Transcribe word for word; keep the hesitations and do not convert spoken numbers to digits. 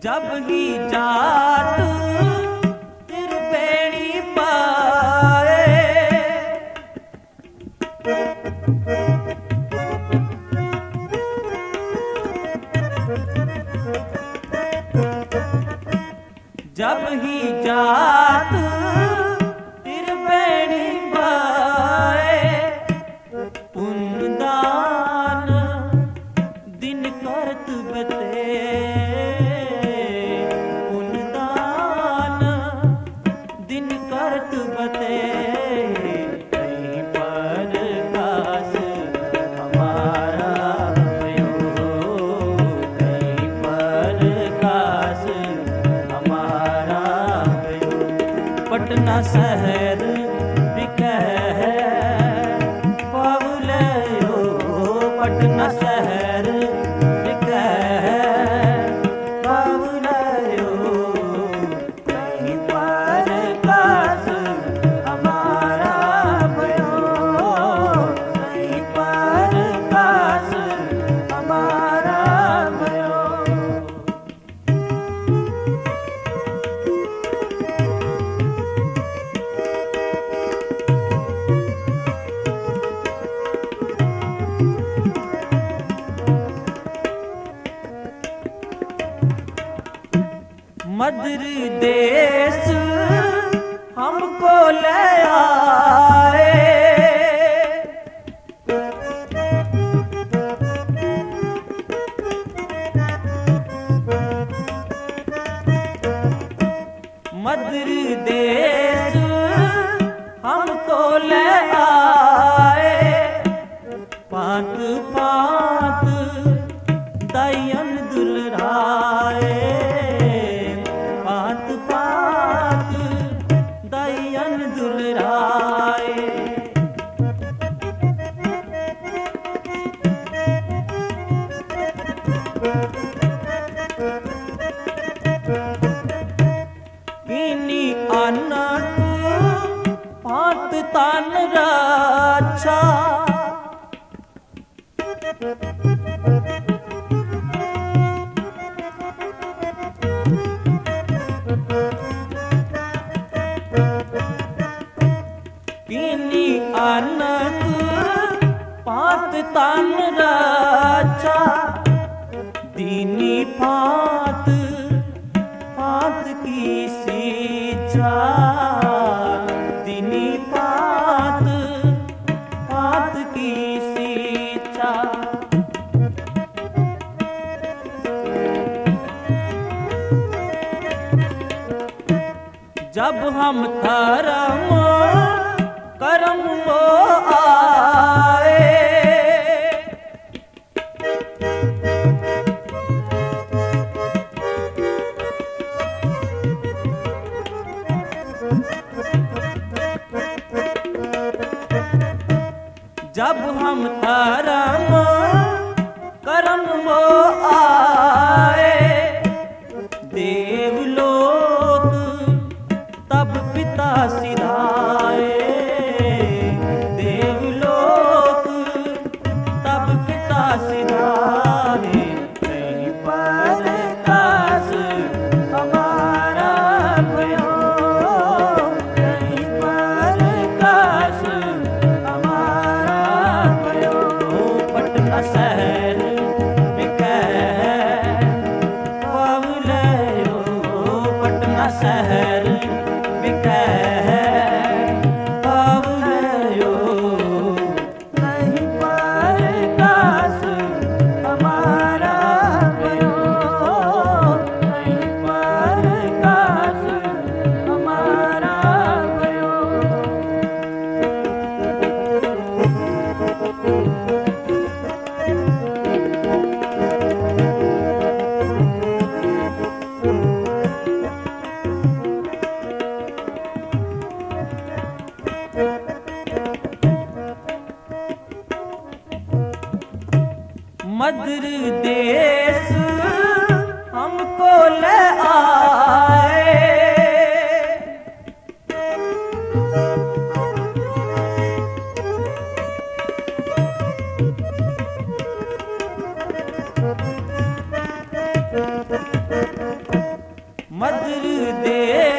जब ही जात त्रिवेणी पाए, जब ही जात त्रिवेणी पाए, पुण्यदान दिन करत बते, पुण्यदान दिन करत बते, कहीं पर काश हमारा भयो, कहीं पर काश हमारा भयो। पटना शहर बिकह पावले हो, पटना शहर बिकह पावले हो, कहीं पर काश हमारा भयो, कहीं पर काश हमारा भयो। मद्र देश हमको ले आए, मद्र देश हमको ले आए, पात पात दयन दुलराए, पात पात दयन दुलराए। किनी अनक पात तान राछा, किनी अनक पात तान राछा, दीनी पात पात की शिक्षा, दीनी पात पात की शिक्षा। जब हम धर्म कर्म को आए, जब हम धर्म कर्म को आए, देवलोक तब पिता सिधाए, देवलोक तब पिता सिधाए, कहीं पर काश हमारा भयो, कहीं पर काश हमारा भयो। पटना शहर बिकह पावले हो, पटना शहर बिकह पावले हो, कहीं पर काश हमारा भयो, कहीं पर काश हमारा भयो। मद्र देश हमको ले आए, मदर देश